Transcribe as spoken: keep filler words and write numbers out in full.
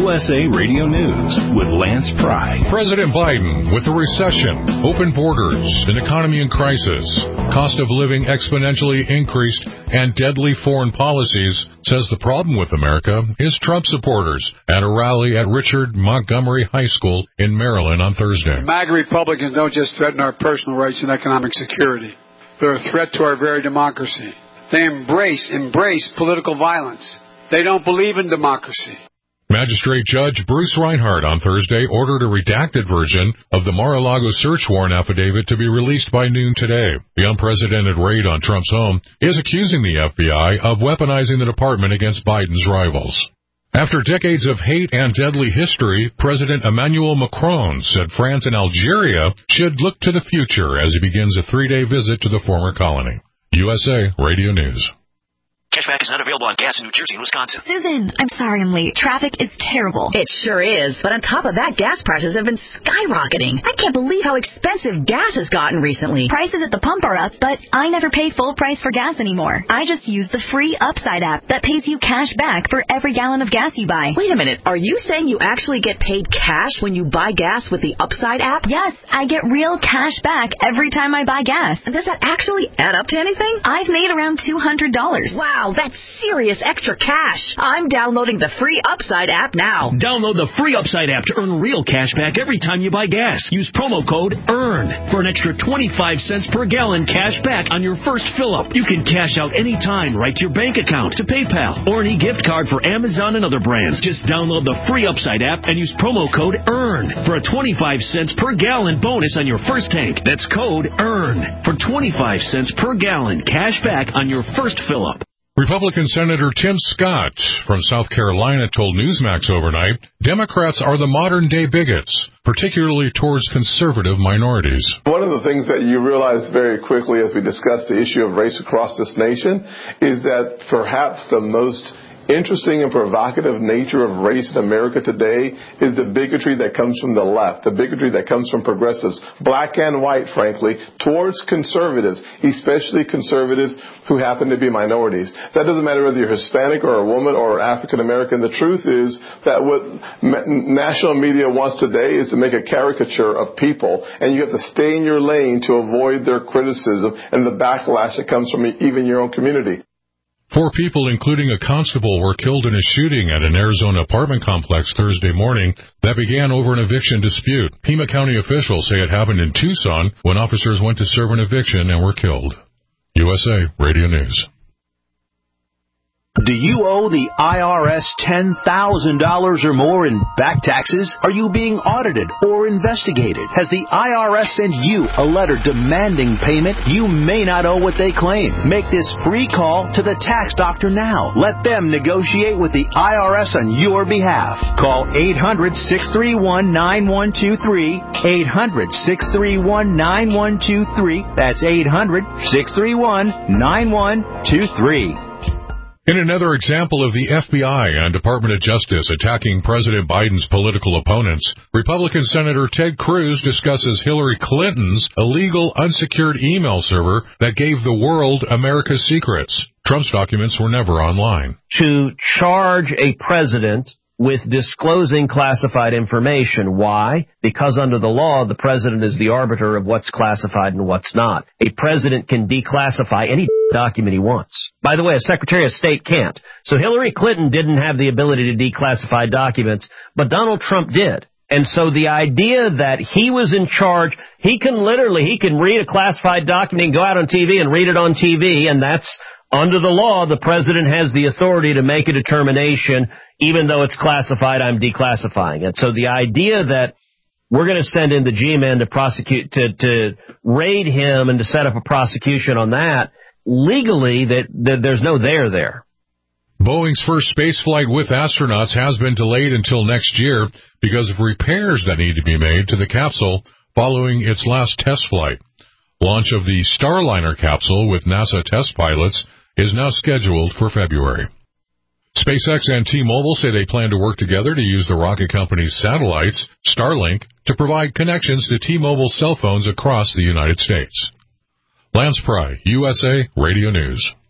U S A Radio News with Lance Pry. President Biden, with a recession, open borders, an economy in crisis, cost of living exponentially increased, and deadly foreign policies, says the problem with America is Trump supporters at a rally at Richard Montgomery High School in Maryland on Thursday. MAGA Republicans don't just threaten our personal rights and economic security. They're a threat to our very democracy. They embrace, embrace political violence. They don't believe in democracy. Magistrate Judge Bruce Reinhardt on Thursday ordered a redacted version of the Mar-a-Lago search warrant affidavit to be released by noon today. The unprecedented raid on Trump's home is accusing the F B I of weaponizing the department against Biden's rivals. After decades of hate and deadly history, President Emmanuel Macron said France and Algeria should look to the future as he begins a three-day visit to the former colony. U S A Radio News. Cashback is not available on gas in New Jersey and Wisconsin. Susan, I'm sorry I'm late. Traffic is terrible. It sure is. But on top of that, gas prices have been skyrocketing. I can't believe how expensive gas has gotten recently. Prices at the pump are up, but I never pay full price for gas anymore. I just use the free Upside app that pays you cash back for every gallon of gas you buy. Wait a minute. Are you saying you actually get paid cash when you buy gas with the Upside app? Yes, I get real cash back every time I buy gas. And does that actually add up to anything? I've made around two hundred dollars. Wow, that's serious extra cash. I'm downloading the free Upside app now. Download the free Upside app to earn real cash back every time you buy gas. Use promo code EARN for an extra twenty-five cents per gallon cash back on your first fill-up. You can cash out anytime right to your bank account, to PayPal, or any gift card for Amazon and other brands. Just download the free Upside app and use promo code EARN for a twenty-five cents per gallon bonus on your first tank. That's code EARN for twenty-five cents per gallon cash back on your first fill-up. Republican Senator Tim Scott from South Carolina told Newsmax overnight, Democrats are the modern-day bigots, particularly towards conservative minorities. One of the things that you realize very quickly as we discuss the issue of race across this nation is that perhaps the most interesting and provocative nature of race in America today is the bigotry that comes from the left, the bigotry that comes from progressives, black and white, frankly, towards conservatives, especially conservatives who happen to be minorities. That doesn't matter whether you're Hispanic or a woman or African American. The truth is that what national media wants today is to make a caricature of people, and you have to stay in your lane to avoid their criticism and the backlash that comes from even your own community. Four people, including a constable, were killed in a shooting at an Arizona apartment complex Thursday morning that began over an eviction dispute. Pima County officials say it happened in Tucson when officers went to serve an eviction and were killed. U S A Radio News. Do you owe the I R S ten thousand dollars or more in back taxes? Are you being audited or investigated? Has the I R S sent you a letter demanding payment? You may not owe what they claim. Make this free call to the tax doctor now. Let them negotiate with the I R S on your behalf. Call eight hundred, six three one, nine one two three, eight hundred, six three one, nine one two three. That's eight hundred, six three one, nine one two three. In another example of the F B I and Department of Justice attacking President Biden's political opponents, Republican Senator Ted Cruz discusses Hillary Clinton's illegal unsecured email server that gave the world America's secrets. Trump's documents were never online. To charge a president with disclosing classified information. Why? Because under the law, the president is the arbiter of what's classified and what's not. A president can declassify any document he wants. By the way, a Secretary of State can't. So Hillary Clinton didn't have the ability to declassify documents, but Donald Trump did. And so the idea that he was in charge, he can literally, he can read a classified document and go out on T V and read it on T V, and that's under the law, the president has the authority to make a determination, even though it's classified, I'm declassifying it. So the idea that we're going to send in the G-men to prosecute, to, to raid him and to set up a prosecution on that, legally, that, that there's no there there. Boeing's first space flight with astronauts has been delayed until next year because of repairs that need to be made to the capsule following its last test flight. Launch of the Starliner capsule with NASA test pilots is now scheduled for February. SpaceX and T-Mobile say they plan to work together to use the rocket company's satellites, Starlink, to provide connections to T-Mobile cell phones across the United States. Lance Pry, U S A Radio News.